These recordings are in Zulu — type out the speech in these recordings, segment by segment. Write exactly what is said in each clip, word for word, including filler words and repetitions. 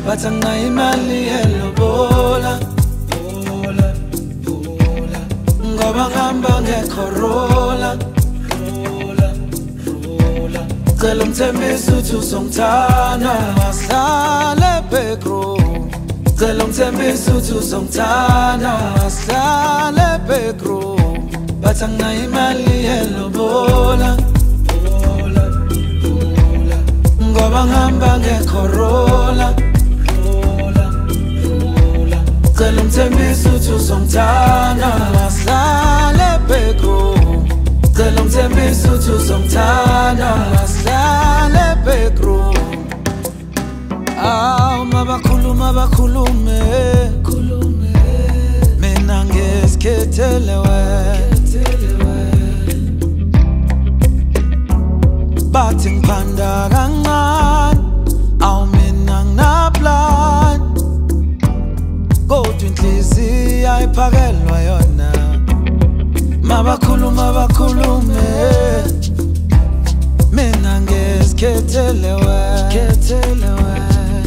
but anginayo imali yelobola. Bola, bola, ngoba ngihamba ngeCorolla. Rola, rola, cela ungithembise ukuthi uzongithanda. Asihlale backroom, cela ungithembise ukuthi uzongithanda. Asihlale backroom, but anginayo imali yelobola. Bola, bola, ngoba ngihamba ngeCorolla. Rola, rola, cela ungithembise ukuthi uzongithanda. Asihlale backroom, cela ungithembise ukuthi uzongithanda. Asihlale backroom. Aw mabakhuluma bakhulume, khulume, mina ngesikhethele wena. Bathi ngiphanda kancane, aw mina nginaplan, kodwa inhliziyo ayiphakelwa yona. Mabakhuluma bakhulume, mina ngesikhethele wena.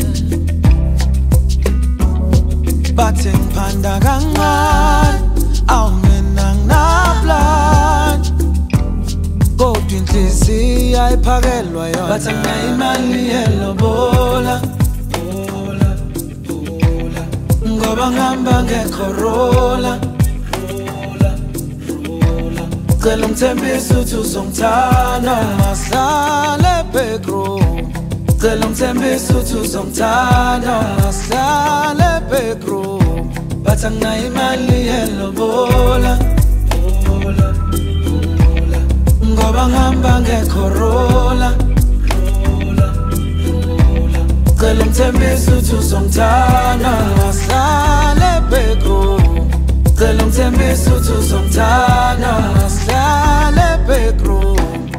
Bathi ngiphanda kancane, aw mina nginaplan, kodwa inhliziyo ayiphakelwa yona. Bathi anginayo imali yelobola. Bola, bola, ngoba ngihamba ngeCorolla. Rola, rola, cela ungithembise ukuthi uzongithanda. Asihlale backroom, cela ungithembise ukuthi uzongithanda. Asihlale backroom, but anginayo imali yelobola. Bola, bola, ngoba ngihamba ngeCorolla. Rola, rola, cela ungithembise ukuthi uzongithanda. Asihlale backroom, cela ungithembise ukuthi uzongithanda. Asihlale backroom.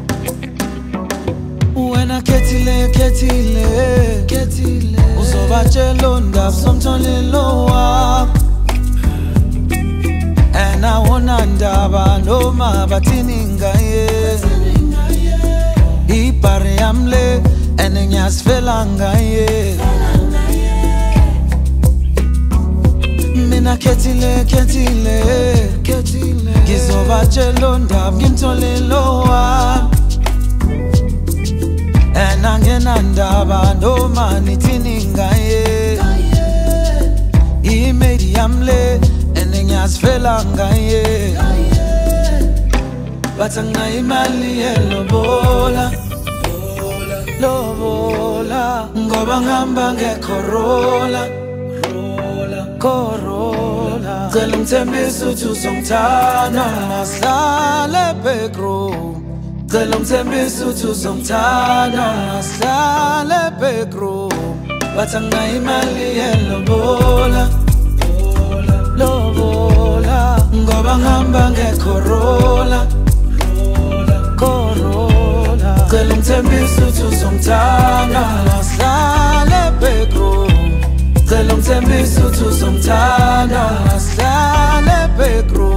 Wena khethile khethile khethile, uzobatshela undaba somtholelo wakho. And awona ndaba noma bathini ngaye. Ibhari yamle and ngiyasifela ngaye. Mina khethile khethile khethile, ngizobatshela undaba ngimtholelo wakho. And angena ndaba noma nithini ngaye. Imedi yamle and ngiyasifela ngaye. But anginayo imali yelobola. Lobola, ngoba ngihamba ngeCorolla. Rola, Corolla, cela ungithembise ukuthi uzongithanda. Asihlale backroom, cela ungithembise ukuthi uzongithanda. Asihlale backroom, but anginayo imali yelobola. Lobola, ngoba ngihamba ngeCorolla. Rola, Corolla, cela ungithembise ukuthi uzongithanda. Asihlale backroom, cela ungithembise ukuthi uzongithanda. Asihlale backroom.